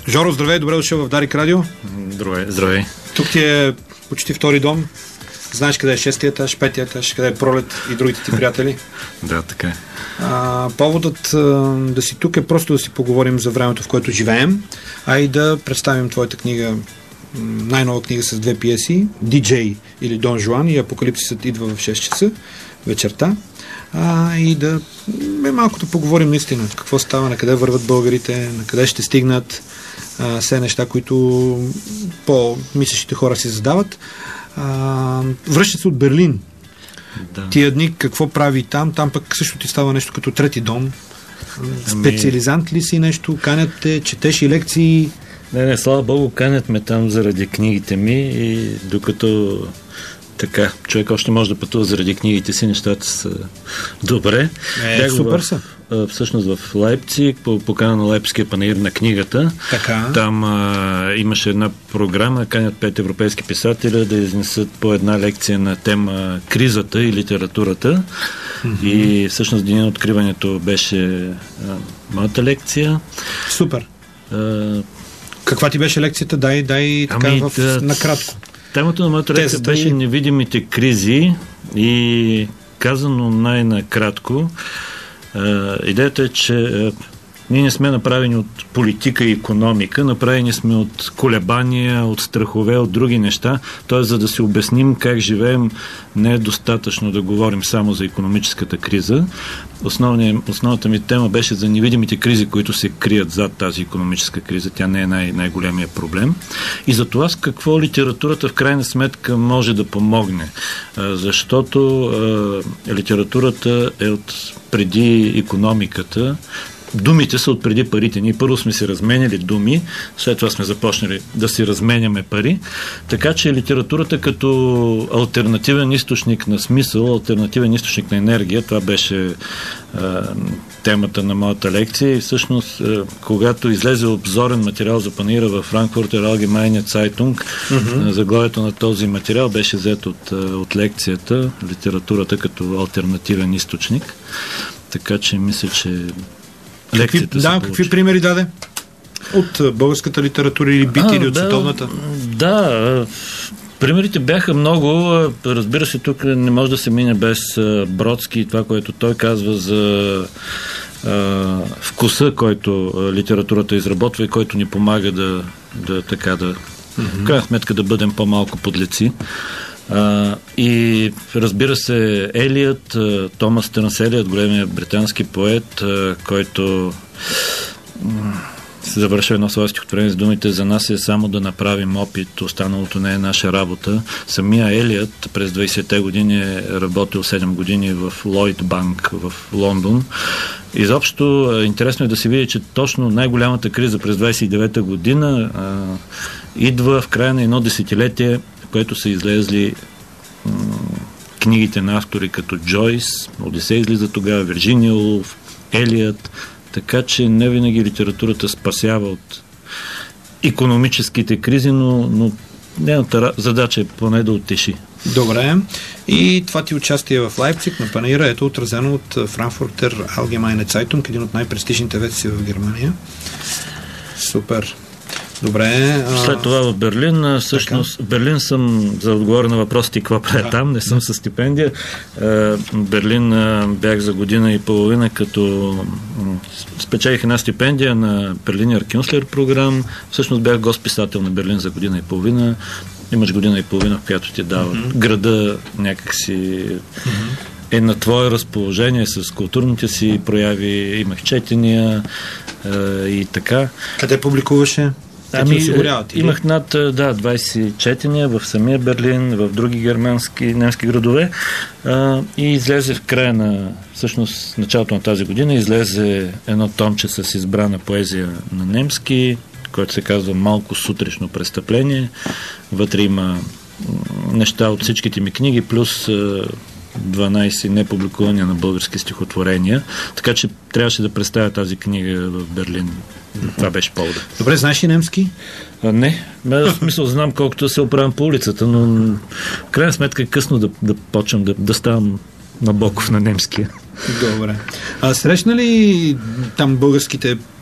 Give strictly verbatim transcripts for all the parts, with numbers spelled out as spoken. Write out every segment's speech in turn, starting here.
Жоро, здравей, добре дошъл в Дарик Радио. Здравей, здравей. Тук ти е почти втори дом. Знаеш къде е шестия етаж, петия етаж, къде е Пролет и другите ти приятели. Да, така е. А, поводът а, да си тук е просто да си поговорим за времето, в което живеем, а и да представим твоята книга, най-нова книга с две пиеси, Ди Джей или Дон Жуан и Апокалипсисът идва в шест часа вечерта. А, и да е, малко да поговорим наистина какво става, на къде върват българите, на къде ще стигнат, а, все неща, които по-мислещите хора си задават. А, връщат се от Берлин. Да. Тия дни какво прави там? Там пък също ти става нещо като трети дом. Специализант ли си нещо? Канят те, четеш и лекции? Не, не, слава Богу, канят ме там заради книгите ми и докато така, човек още може да пътува заради книгите си, нещата са добре. Е, Бях супер са. Всъщност в Лайпциг, по покана на Лайпцигския панаир на книгата. Така. Там а, имаше една програма, канят пет европейски писателя да изнесат по една лекция на тема кризата и литературата. Mm-hmm. И всъщност деня на откриването беше а, моята лекция. Супер. А, Каква ти беше лекцията? Дай, дай така ами, в, да, накратко. Темата на моята лекция беше невидимите кризи и казано най-накратко, идеята е, че ние не сме направени от политика и икономика, направени сме от колебания, от страхове, от други неща. Т.е. за да си обясним как живеем, не е достатъчно да говорим само за икономическата криза. Основната ми тема беше за невидимите кризи, които се крият зад тази икономическа криза. Тя не е най- най-големия проблем. И за това с какво литературата в крайна сметка може да помогне. Защото а, литературата е от преди икономиката. Думите са от преди парите. Ние първо сме си разменяли думи, след това сме започнали да си разменяме пари. Така че литературата като алтернативен източник на смисъл, алтернативен източник на енергия, това беше а, темата на моята лекция. И всъщност, а, когато излезе обзорен материал за панаира във Frankfurter Allgemeine Zeitung, mm-hmm. заглавието на този материал беше взет от, от лекцията, литературата като алтернативен източник. Така че мисля, че Какви, да, какви примери даде? От българската литература или бити, или от да, световната? Да, примерите бяха много. Разбира се, тук не може да се мине без Бродски и това, което той казва за а, вкуса, който литературата изработва и който ни помага да, да така да, mm-hmm. в крайна сметка да бъдем по-малко подлеци. Uh, и разбира се, Елият, uh, Томас Търнс Елият, големия британски поет, uh, който uh, се завършва едно свое стихотворение с думите: за нас е само да направим опит, останалото не е наша работа. Самия Елият през двайсетте години е работил седем години в Лойд Банк в Лондон. Изобщо uh, интересно е да се види, че точно най-голямата криза през двайсет и девета година uh, идва в края на едно десетилетие, в което са излезли м- книгите на автори като Джойс, Одисей излиза тогава, Вирджиния Улф, Елият, така че не винаги литературата спасява от икономическите кризи, но, но нейната задача е поне да утеши. Добре. И това ти участие в Лайпциг на панаира ето отразено от Frankfurter Allgemeine Zeitung, един от най-престижните вестници в Германия. Супер. Добре. А... След това в Берлин, всъщност в Берлин съм, за да отговоря на въпросите какво правя да. Там, не съм да. със стипендия. В Берлин бях за година и половина, като спечелих една стипендия на Берлинер Кюнслер програм. Всъщност бях гост-писател на Берлин за година и половина. Имаш година и половина, в която ти дава mm-hmm. града някакси mm-hmm. е на твое разположение с културните си прояви. Имах четения и така. Къде публикуваше? Ами, имах над да, двайсет четения в самия Берлин, в други германски, немски градове а, и излезе в края на, всъщност началото на тази година, излезе едно томче с избрана поезия на немски, който се казва Малко сутрешно престъпление. Вътре има неща от всичките ми книги, плюс дванайсет непубликувания на български стихотворения, така че трябваше да представя тази книга в Берлин. Това беше повода. Добре, знаеш ли немски? А, не. В смисъл знам колкото да се оправям по улицата, но в крайна сметка е късно да, да почвам да, да ставам Набоков на немския. Добре. А срещна ли там българските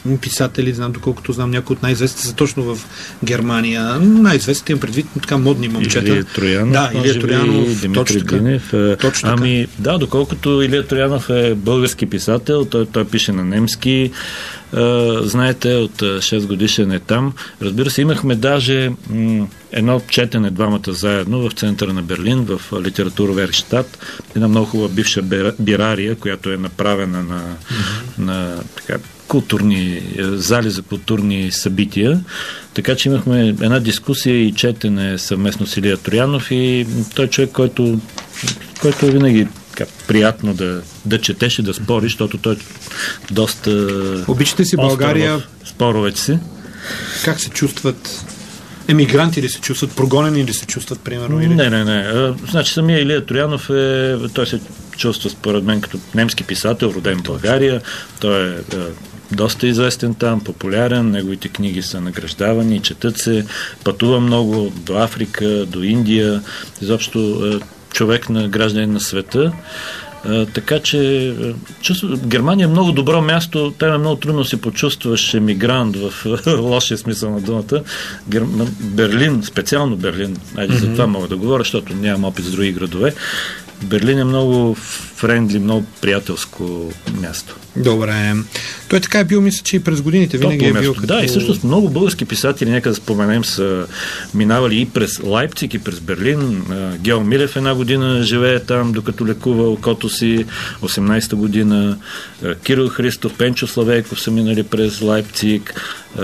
писатели, знам, доколкото знам, някои от най-известните са точно в Германия. Най-известните имам предвид така модни момчета. Илия Троянов, да, Илия Троянов, Димитър Динев. Точно ами, да, доколкото Илия Троянов е български писател, той, той пише на немски. Uh, знаете, от шест годишен е там. Разбира се, имахме даже м- едно четене двамата заедно в центъра на Берлин, в литература Верхштат, една много хубава бивша бирария, която е направена на, mm-hmm. на така, културни зали за културни събития. Така че имахме една дискусия и четене съвместно с Илия Троянов и той човек, който, който е винаги така, приятно да, да четеш и да спориш, защото той доста... Обичате си България... Споровете си. Как се чувстват? Емигранти ли се чувстват? Прогонени ли се чувстват, примерно? Или? Не, не, не. А, значи самия Илия Троянов е... Той се чувства, според мен, като немски писател, роден в България. Той е... доста известен там, популярен, неговите книги са награждавани, четат се, пътува много до Африка, до Индия, изобщо човек на гражданин на света. А, така че чувство, Германия е много добро място, там е много трудно се почувстваш емигрант в лошия смисъл на думата. Гер... Берлин, специално Берлин, айде mm-hmm. за това мога да говоря, защото нямам опит с други градове. Берлин е много френдли, много приятелско място. Добре. Той така е бил, мисля, че и през годините винаги е бил. Като... Да, и всъщност много български писатели, нека да споменем, са минавали и през Лайпциг, и през Берлин. Гео Милев една година живее там, докато лекува окото си. осемнадесета година. Кирил Христов, Пенчо Славейков са минали през Лайпциг.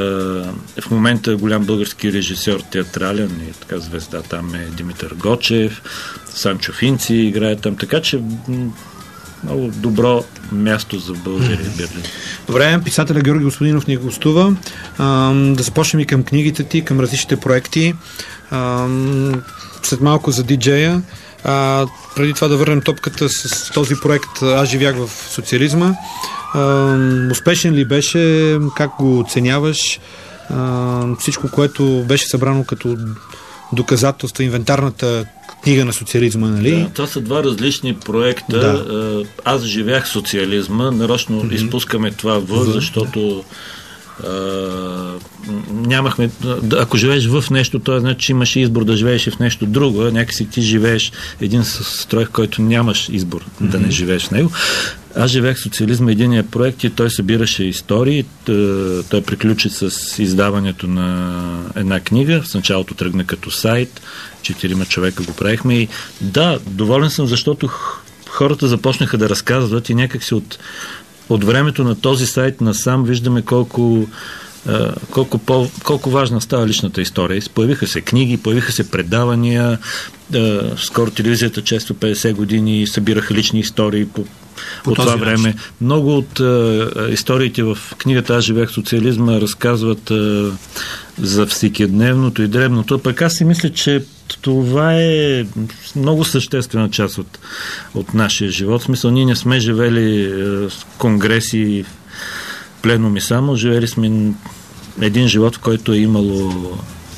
В момента голям български режисьор театрален и така звезда там е Димитър Гочев. Санчо Финци играе там. Така че много добро място за българи в Берлин. Добре, писателя Георги Господинов ни гостува. А, да започнем и към книгите ти, към различните проекти. А, след малко за диджея. А, преди това да върнем топката с този проект Аз живях в социализма. А, успешен ли беше? Как го оценяваш? А, всичко, което беше събрано като доказателства, инвентарната книга на социализма, нали? Да, това са два различни проекта. Да. Аз живях социализма. Нарочно mm-hmm. изпускаме това в, защото а, нямахме... Ако живееш в нещо, това значи, че имаш избор да живееш и в нещо друго. Някакси ти живееш един строй, в който нямаш избор mm-hmm. да не живееш в него. Аз живех социализма, единия проект и той събираше истории. Той приключи с издаването на една книга. В началото тръгна като сайт. Четирима човека го правихме и да, доволен съм, защото хората започнаха да разказват и някакси от, от времето на този сайт насам виждаме колко колко, по, колко важна става личната история. Появиха се книги, появиха се предавания. Скоро телевизията често петдесет години събираха лични истории по По от това време. Начин. Много от а, историите в книгата Аз живех в социализма разказват а, за всекидневното и дребното. Пък аз си мисля, че това е много съществена част от, от нашия живот. В смисъл, ние не сме живели а, с конгреси, пленуми само. Живели сме един живот, в който е имало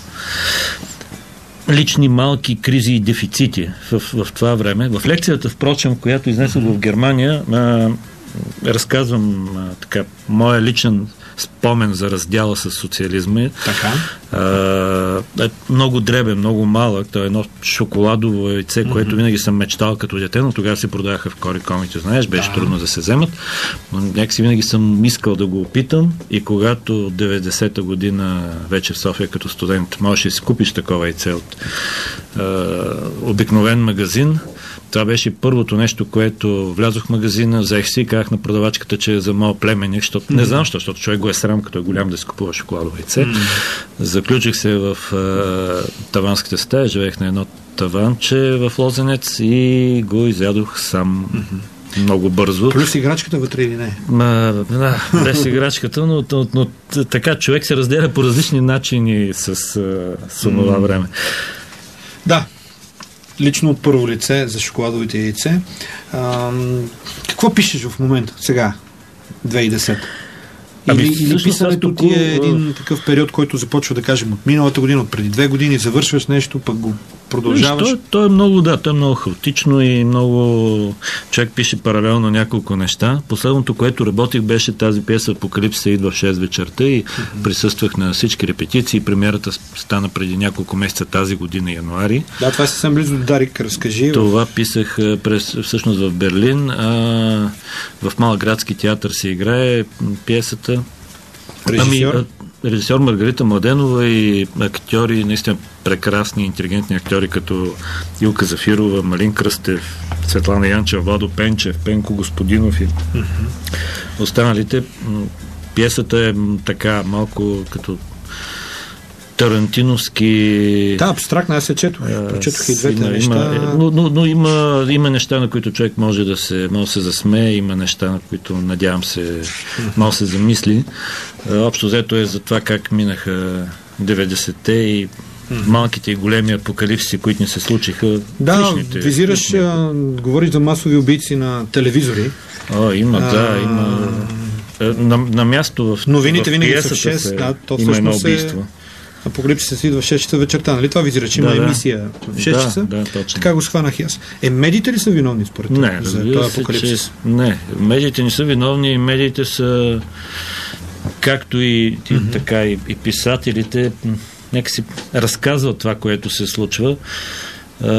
лични малки кризи и дефицити в, в това време. В лекцията, впрочем, която изнесох в Германия, а, разказвам а, така, моя личен спомен за раздяла с социализма. Така. А, е много дребен, много малък. Това е едно шоколадово яйце, mm-hmm. което винаги съм мечтал като дете, но тогава се продадаха в Корикомите, знаеш, беше да. трудно да се вземат. Но някакси винаги съм искал да го опитам и когато деветдесета година вече в София като студент можеш да си купиш такова яйце от а, обикновен магазин. Това беше първото нещо, което влязох в магазина, взех си и казах на продавачката, че е за моят племенник, защото mm-hmm. не знам, защо, защото човек го е срам, като е голям да си купува шоколадово яйце. Mm-hmm. Заключих се в а, таванската стая, живеех на едно таванче в Лозенец и го изядох сам. Mm-hmm. Много бързо. Плюс играчката вътре или не? Ма, да, без играчката, но, но, но така човек се разделя по различни начини с, с това mm-hmm. време. Да. Лично от първо лице за шоколадовите яйце. А, какво пишеш в момента, сега, две хиляди и десета? Или, ами, или писането ти е един такъв период, който започва, да кажем, от миналата година, от преди две години, завършваш нещо, пък го продължаваш. То, то е много, да, то е много хаотично и много... Човек пише паралелно няколко неща. Последното, което работих, беше тази пиеса Апокалипсиса идва в шест вечерта и mm-hmm. присъствах на всички репетиции. Премиерата стана преди няколко месеца тази година, януари. Да, това е съвсем близо до Дарик, разкажи. Това писах през, всъщност в Берлин. А, в Малък градски театър се играе пиесата. Режисьор? Ами, режисьор Маргарита Младенова и актьори, наистина прекрасни, интелигентни актьори, като Илка Зафирова, Малин Кръстев, Светлана Янчева, Владо Пенчев, Пенко Господинов и mm-hmm. останалите. Пиесата е така малко като тарантиновски... Да, абстрактна, аз се четох. Прочетох и двете има, неща. Има, но но, но има, има неща, на които човек може да се, може да се засмее, има неща, на които, надявам се, малко се замисли. Общо взето е за това как минаха деветдесетте и малките и големи апокалипсиси, които ни се случиха. Да, личните, визираш, личните. а, говориш за масови убийци на телевизори. О, има, а, да, има... На, на място в новините в винаги са в пиесата шест, се, да, то има едно всъщност убийство. е... Апокалипсиса се идва в шест часа вечерта, нали? Това визираш, има да, да. емисия в шест да, часа. Да, точно. Така го схванах и аз. Е, медиите ли са виновни според теб Не, за разбира този се, апокалипсис? че, не, медиите не са виновни, медиите са както и, и mm-hmm. така и, и писателите нека си разказват това, което се случва. А,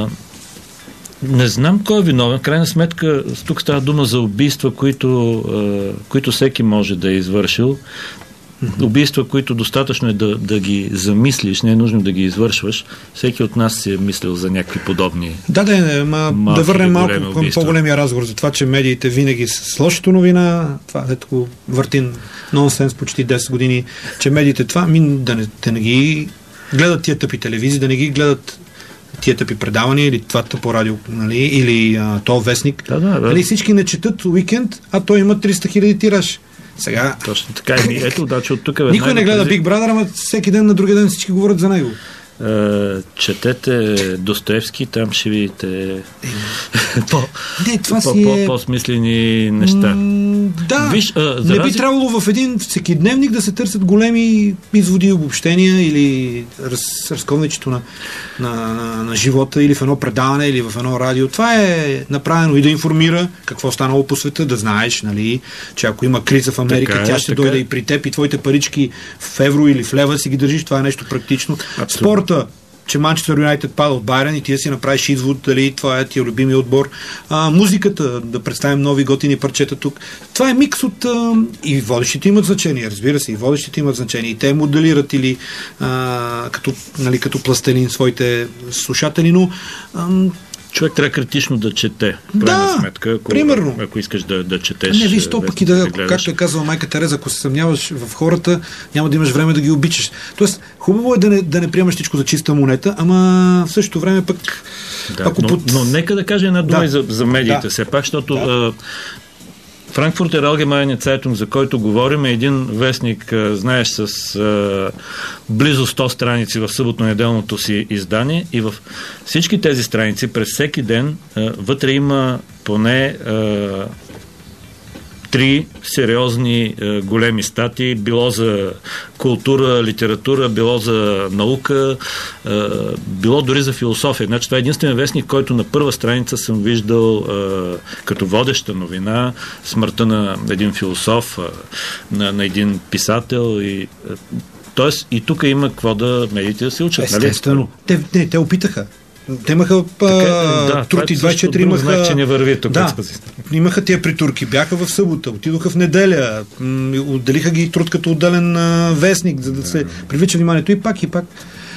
не знам кой е виновен. В крайна сметка, тук става дума за убийства, които, а, които всеки може да е извършил. Mm-hmm. Убийства, които достатъчно е да, да ги замислиш, не е нужно да ги извършваш. Всеки от нас си е мислил за някакви подобни. Да, да, ма, да върнем малко към убийства. По-големия разговор за това, че медиите винаги с лошото новина, това ето го въртин нонсенс почти десет години, че медиите това, ми, да, не, да не ги гледат тия тъпи телевизии, да не ги гледат тия тъпи предавания или това по радио, нали, или а, то вестник. Да, да, да. Нали, всички не четат Уикенд, а той има триста хиляди тираж. Сега... Точно така. Ето, да, че от тук... Никой не гледа Big Brother, ама всеки ден на другия ден всички говорят за него. Uh, четете Достоевски, там ще видите по, не, това по, си по, е... по-смислени неща. М- да, Виж, uh, не рази... би трябвало в един всекидневник да се търсят големи изводи и обобщения или раз, разковничето на, на, на, на живота или в едно предаване или в едно радио. Това е направено и да информира какво станало по света, да знаеш, нали, че ако има криза в Америка, така тя ще така дойде и при теб и твоите парички в евро или в лева си ги държиш, това е нещо практично. Спорт, че Манчестър Юнайтед пада от Байрън и ти да си направиш извод дали това е тия любимия отбор. А, музиката, да представим нови готини парчета тук. Това е микс от... А, и водещите имат значение, разбира се, и водещите имат значение. И те моделират или а, като, нали, като пластелин своите слушатели, но... А, човек трябва критично да чете. Да, сметка, ако, примерно. Ако искаш да, да четеш. Не, виж, то пък и да, да както е казала майка Тереза, ако се съмняваш в хората, няма да имаш време да ги обичаш. Тоест, хубаво е да не, да не приемаш всичко за чиста монета, ама в същото време пък... Да, ако но, под... но нека да кажа една дума да. и за, за медиите, да. все пак, защото... Да. Франкфуртер Allgemeine Zeitung, за който говорим, е един вестник, знаеш, с а, близо сто страници в съботно-неделното си издание и в всички тези страници през всеки ден а, вътре има поне а, три сериозни а, големи статии, било за култура, литература, било за наука, а, било дори за философия. Значи това е единствен вестник, който на първа страница съм виждал а, като водеща новина смъртта на един философ, а, на, на един писател и а, тоест и тук има какво да медиите да се учат. Естествено. Нали? Те, не, те опитаха. Те имаха да, турки двайсет и четири, имаха... Знак, че не върви тук. Да, имаха тия притурки. Бяха в събота, отидоха в неделя, м- отделиха ги труд като отделен а, вестник, за да, да се привлича вниманието и пак и пак.